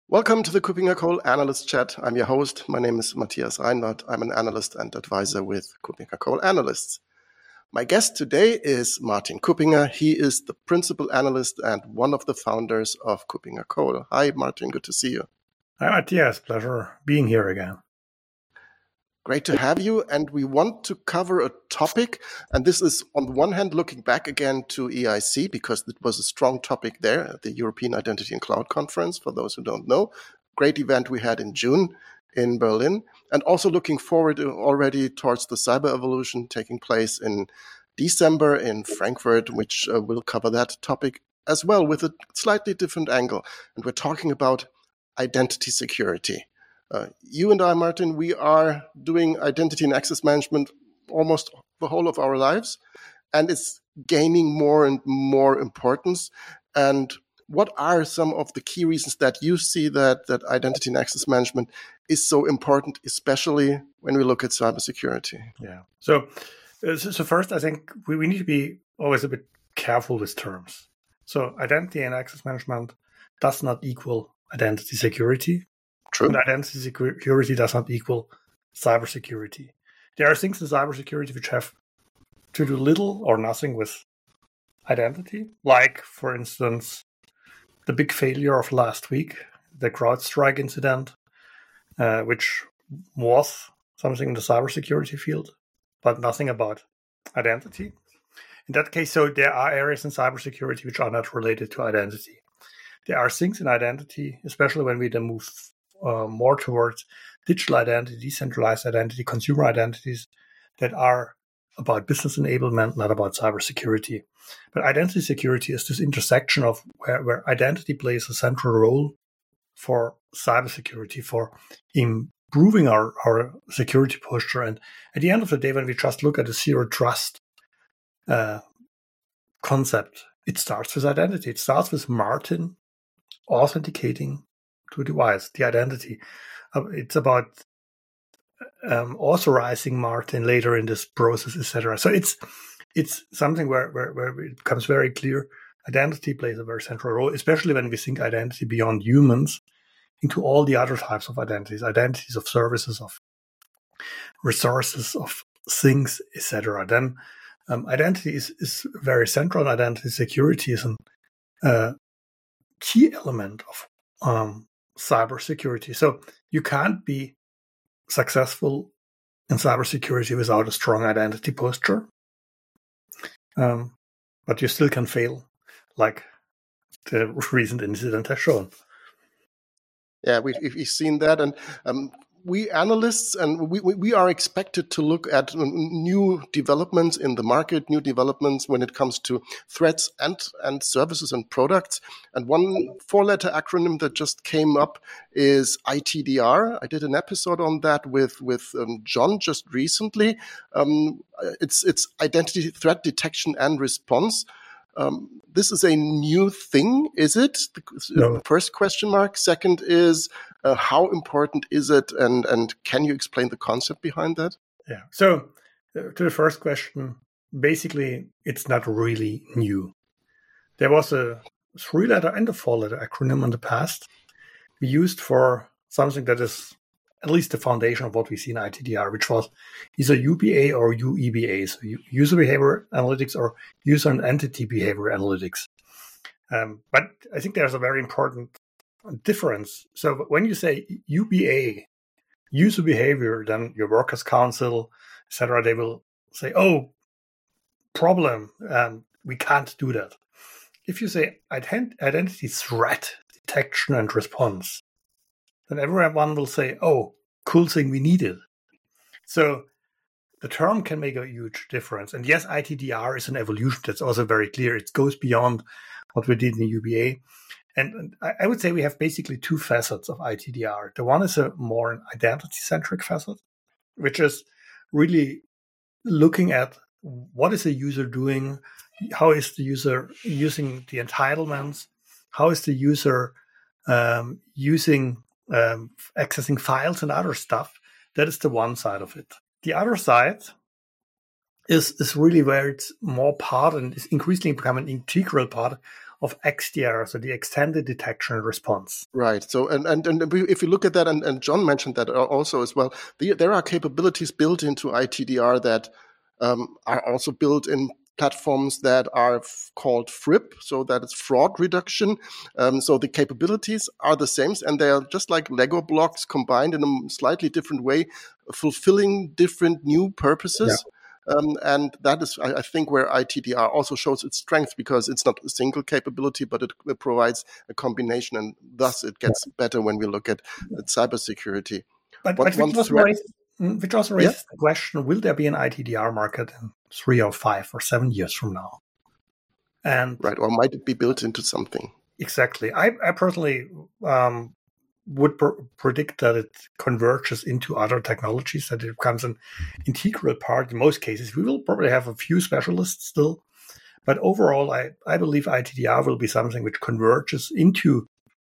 Welcome to the KuppingerCole Analyst Chat. I'm your host. My name is Matthias Reinwarth. I'm an analyst and advisor with KuppingerCole Analysts. My guest today is Martin Kuppinger. He is the principal analyst and one of the founders of KuppingerCole. Hi, Martin. Good to see you. Hi, Matthias. Pleasure being here again. Great to have you. And we want to cover a topic. And this is, on the one hand, looking back again to EIC, because it was a strong topic there at the European Identity and Cloud Conference, for those who don't know. Great event we had in June in Berlin. And also looking forward already towards the Cyber Evolution taking place in December in Frankfurt, which will cover that topic as well with a slightly different angle. And we're talking about identity security. You and I, Martin, we are doing identity and access management almost the whole of our lives, and it's gaining more and more importance. And what are some of the key reasons that you see that identity and access management is so important, especially when we look at cybersecurity? Yeah. So first, I think we need to be always a bit careful with terms. So identity and access management does not equal identity security. True. And identity security does not equal cybersecurity. There are things in cybersecurity which have to do little or nothing with identity, like, for instance, the big failure of last week, the CrowdStrike incident, which was something in the cybersecurity field, but nothing about identity. In that case, so there are areas in cybersecurity which are not related to identity. There are things in identity, especially when we then move more towards digital identity, decentralized identity, consumer identities that are about business enablement, not about cybersecurity. But identity security is this intersection of where identity plays a central role for cybersecurity, for improving our security posture. And at the end of the day, when we just look at the zero trust concept, it starts with identity. It starts with Martin authenticating to a device, the identity. It's about authorizing Martin later in this process, etc. So it's something where it becomes very clear identity plays a very central role, especially when we think identity beyond humans into all the other types of identities of services, of resources, of things, etc. Then identity is very central, and identity security is a key element of cybersecurity. So you can't be successful in cybersecurity without a strong identity posture, but you still can fail, like the recent incident has shown. Yeah, we've seen that, and we analysts and we are expected to look at new developments in the market, new developments when it comes to threats and services and products. And one four-letter acronym that just came up is ITDR. I did an episode on that with John just recently. It's Identity Threat Detection and Response. This is a new thing, is it? No. First question mark. Second is, how important is it? And can you explain the concept behind that? Yeah. So to the first question, basically, it's not really new. There was a 3-letter and a 4-letter acronym in the past we used for something that is at least the foundation of what we see in ITDR, which was either UBA or UEBA, so user behavior analytics or user and entity behavior analytics. But I think there's a very important difference. So when you say UBA, user behavior, then your workers' council, etc., they will say, oh, problem, we can't do that. If you say identity threat detection and response, then everyone will say, oh, cool thing, we need it. So the term can make a huge difference. And yes, ITDR is an evolution. That's also very clear. It goes beyond what we did in the UBA. And I would say we have basically two facets of ITDR. The one is a more identity-centric facet, which is really looking at what is the user doing, how is the user using the entitlements, how is the user accessing files and other stuff. That is the one side of it. The other side is really where it's more part and is increasingly becoming an integral part of XDR, so the extended detection and response. Right. So, and if you look at that, and John mentioned that also as well, there are capabilities built into ITDR that are also built in platforms that are called FRIP, so that it's fraud reduction. So the capabilities are the same, and they are just like Lego blocks combined in a slightly different way, fulfilling different new purposes. Yeah. And that is, I think, where ITDR also shows its strength, because it's not a single capability, but it provides a combination, and thus it gets better when we look at cybersecurity. But which also raises the question, will there be an ITDR market in 3 or 5 or 7 years from now? And right, or might it be built into something? Exactly. I personally would predict that it converges into other technologies, that it becomes an integral part in most cases. We will probably have a few specialists still, but overall, I believe ITDR will be something which converges into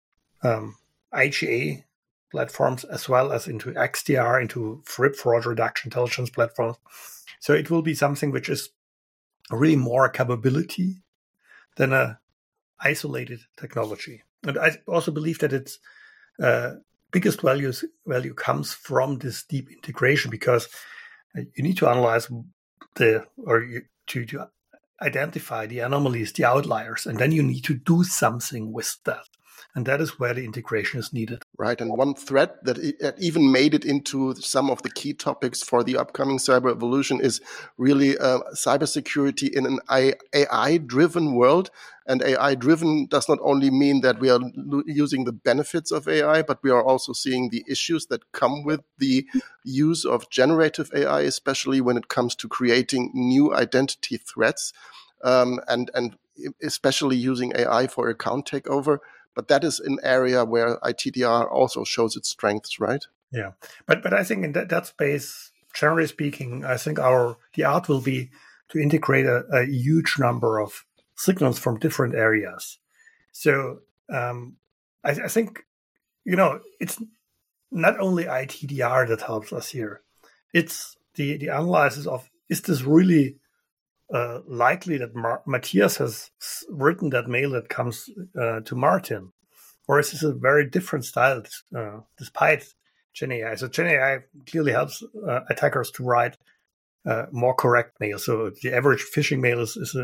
IGA platforms as well as into XDR, into FRIP, fraud reduction intelligence platforms. So it will be something which is really more a capability than a isolated technology. And I also believe that its biggest value comes from this deep integration, because you need to analyze to identify the anomalies, the outliers, and then you need to do something with that. And that is where the integration is needed. Right. And one threat that even made it into some of the key topics for the upcoming cyber evolution is really cybersecurity in an AI-driven world. And AI-driven does not only mean that we are using the benefits of AI, but we are also seeing the issues that come with the use of generative AI, especially when it comes to creating new identity threats, and especially using AI for account takeover. But that is an area where ITDR also shows its strengths, right? Yeah, but I think in that space, generally speaking, I think the art will be to integrate a huge number of signals from different areas. So I think, it's not only ITDR that helps us here. It's the analysis of, is this really likely that Matthias has written that mail that comes to Martin? Or is this a very different style despite GenAI? So GenAI clearly helps attackers to write more correct mail. So the average phishing mail is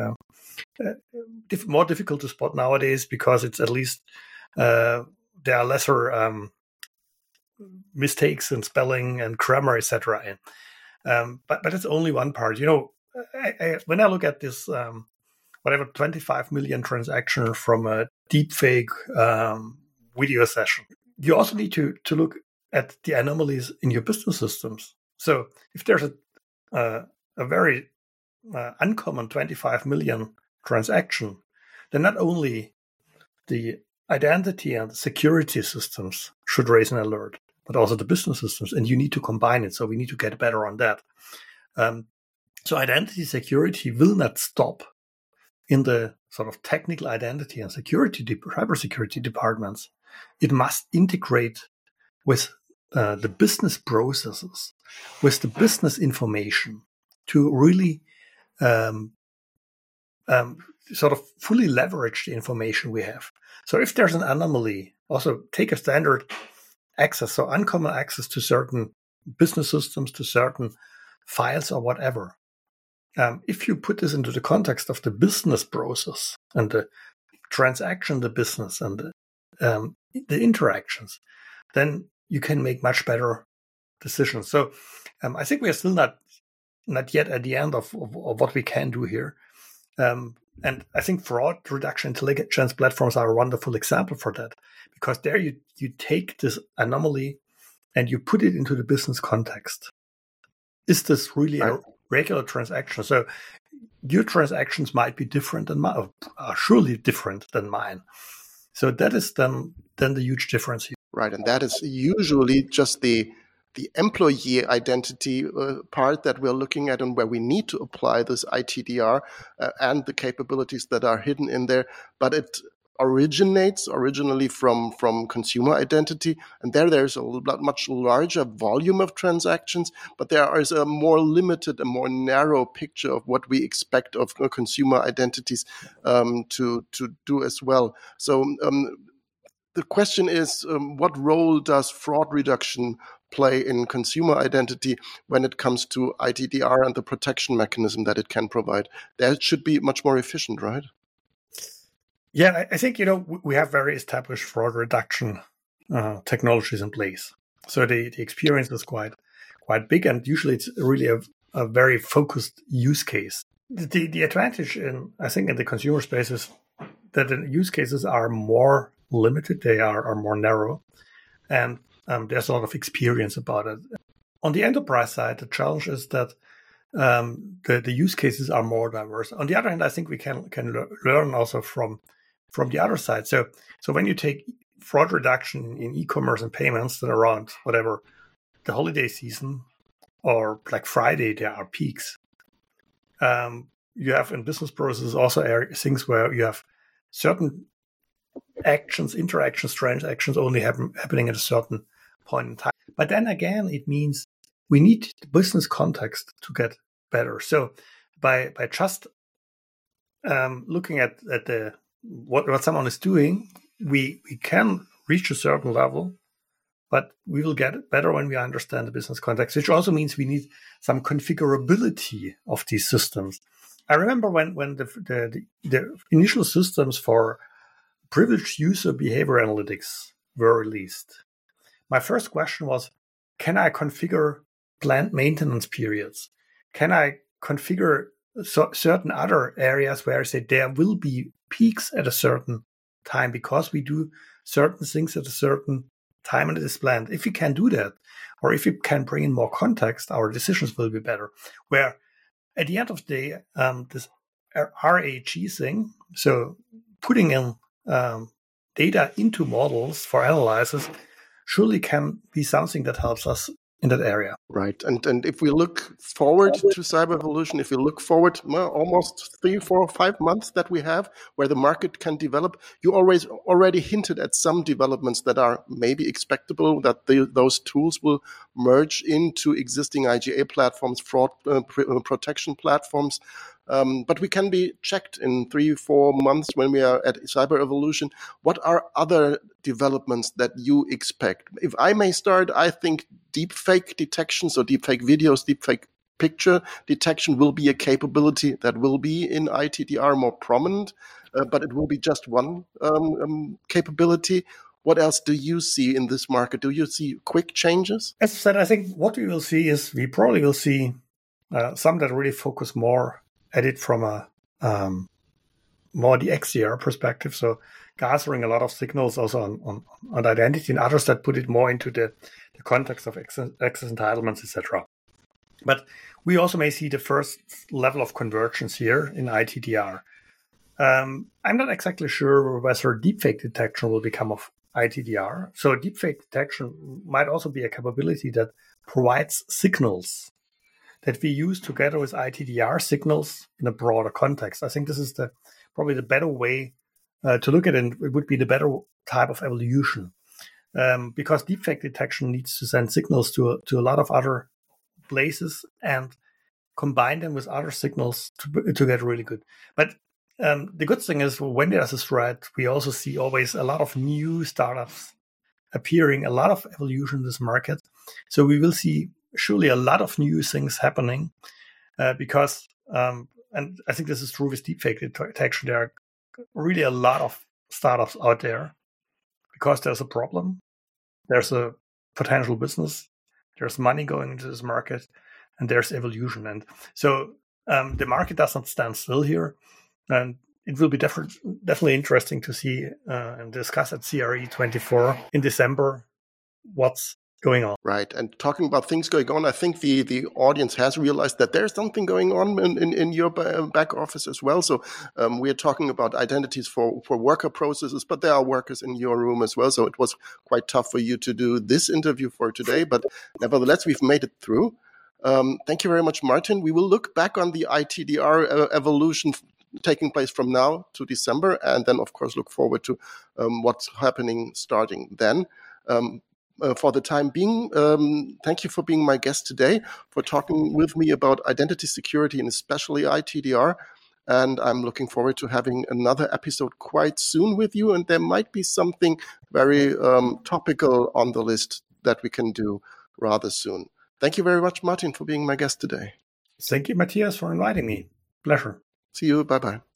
more difficult to spot nowadays, because it's at least there are lesser mistakes in spelling and grammar, etc. But it's only one part. When I look at this, 25 million transactions from a deepfake video session, you also need to look at the anomalies in your business systems. So if there's a very uncommon 25 million transaction, then not only the identity and the security systems should raise an alert, but also the business systems, and you need to combine it. So we need to get better on that. So identity security will not stop in the sort of technical identity and cybersecurity departments. It must integrate with the business processes, with the business information, to really sort of fully leverage the information we have. So if there's an anomaly, also take a standard access, so uncommon access to certain business systems, to certain files or whatever. If you put this into the context of the business process and the transaction, the business, and the interactions, then you can make much better decisions. So I think we are still not yet at the end of what we can do here. And I think fraud reduction intelligence platforms are a wonderful example for that, because there you take this anomaly and you put it into the business context. Is this really a regular transaction? So your transactions might be different than mine, are surely different than mine. So that is then the huge difference here. Right, and that is usually just the employee identity part that we're looking at, and where we need to apply this ITDR and the capabilities that are hidden in there. But it originates originally from consumer identity, and there's a much larger volume of transactions, but there is a more limited, a more narrow picture of what we expect of consumer identities to do as well. So the question is, what role does fraud reduction play in consumer identity when it comes to ITDR and the protection mechanism that it can provide? That should be much more efficient, right? Yeah, I think, we have very established fraud reduction technologies in place. So the experience is quite big, and usually it's really a very focused use case. The advantage I think in the consumer space is that the use cases are more limited, they are more narrow, and there's a lot of experience about it. On the enterprise side, the challenge is that the use cases are more diverse. On the other hand, I think we can learn also from the other side. So when you take fraud reduction in e-commerce and payments, that around whatever the holiday season or Black Friday, there are peaks. You have in business processes also things where you have certain interactions, transactions only happening at a certain point in time. But then again, it means we need the business context to get better. So by just looking at what someone is doing, we can reach a certain level, but we will get better when we understand the business context, which also means we need some configurability of these systems. I remember when the initial systems for privileged user behavior analytics were released. My first question was, can I configure planned maintenance periods? Can I configure certain other areas where I say there will be peaks at a certain time because we do certain things at a certain time and it is planned? If we can do that, or if we can bring in more context, our decisions will be better. Where at the end of the day, this RAG thing, so putting in data into models for analysis, surely can be something that helps us in that area. Right. And if we look forward to cyber evolution, if we look forward almost 3, 4, 5 months that we have where the market can develop, you already hinted at some developments that are maybe expectable, that those tools will merge into existing IGA platforms, fraud protection platforms. But we can be checked in 3, 4 months when we are at Cyber Evolution. What are other developments that you expect? If I may start, I think deepfake detection, so deepfake videos, deepfake picture detection will be a capability that will be in ITDR more prominent, but it will be just one capability. What else do you see in this market? Do you see quick changes? As I said, I think what we will see is we probably will see some that really focus more at it from a more the XDR perspective, so gathering a lot of signals also on identity, and others that put it more into the context of access entitlements, etc. But we also may see the first level of convergence here in ITDR. I'm not exactly sure whether deepfake detection will become of ITDR. So deepfake detection might also be a capability that provides signals that we use together with ITDR signals in a broader context. I think this is probably the better way to look at it, and it would be the better type of evolution. Because deepfake detection needs to send signals to a lot of other places and combine them with other signals to get really good. But the good thing is when there's a threat, we also see always a lot of new startups appearing, a lot of evolution in this market. So we will see surely a lot of new things happening because, and I think this is true with deepfake detection, there are really a lot of startups out there because there's a problem, there's a potential business, there's money going into this market, and there's evolution. And so the market does not stand still here. And it will be definitely interesting to see and discuss at CRE24 in December what's going on. Right. And talking about things going on, I think the audience has realized that there's something going on in your back office as well. So we are talking about identities for worker processes, but there are workers in your room as well. So it was quite tough for you to do this interview for today. But nevertheless, we've made it through. Thank you very much, Martin. We will look back on the ITDR evolution taking place from now to December, and then, of course, look forward to what's happening starting then. For the time being, thank you for being my guest today, for talking with me about identity security and especially ITDR. And I'm looking forward to having another episode quite soon with you. And there might be something very topical on the list that we can do rather soon. Thank you very much, Martin, for being my guest today. Thank you, Matthias, for inviting me. Pleasure. See you. Bye-bye.